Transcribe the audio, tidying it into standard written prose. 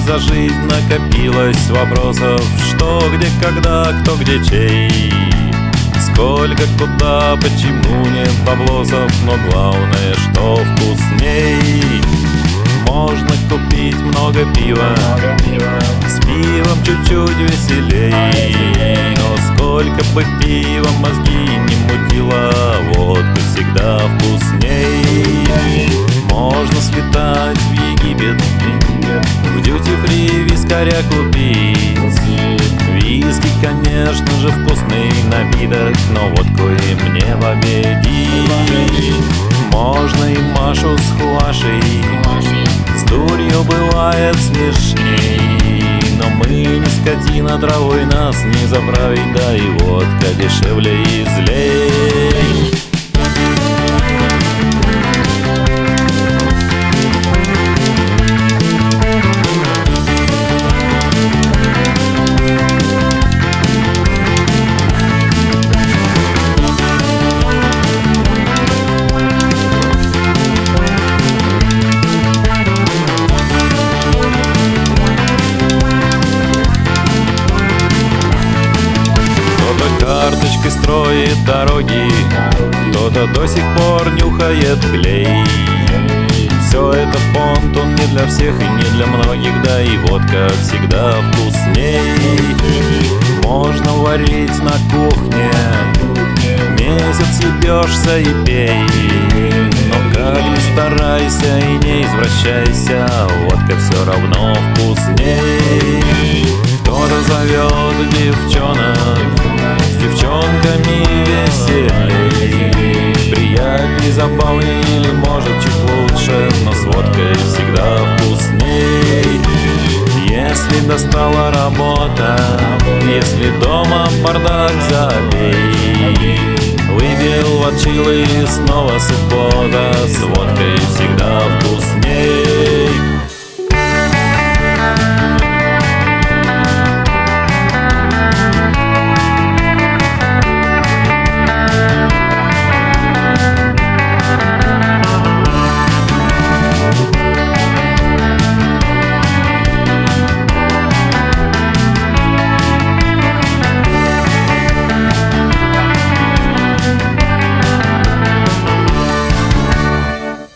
за жизнь накопилось вопросов: что, где, когда, кто, где, чей, сколько, куда, почему нет баблосов. Но главное, что вкусней. Можно купить много пива, с пивом чуть-чуть веселей. Но сколько бы пива мозги не мутило, водка всегда вкусней. Можно слетать в Египет, в дьюти-фри вискаря купить. Виски, конечно же, вкусный напиток, но водку и мне победить. Можно и Машу с Хуашей, с дурью бывает смешней. Но мы не скотина, травой нас не заправить, да и водка дешевле и злей. Карточкой строит дороги, кто-то до сих пор нюхает клей. Все это понт, он не для всех и не для многих, да и водка всегда вкусней. Можно варить на кухне, месяц ебешься и пей. Но как ни старайся и не извращайся, водка все равно вкусней. Кто-то зовет девчонок, с девчонками веселей, приятней, забавней или может чуть лучше, но с водкой всегда вкусней. Если достала работа, если дома бардак, забей. Выпил от чилы и снова суббота, с водкой всегда вкусней.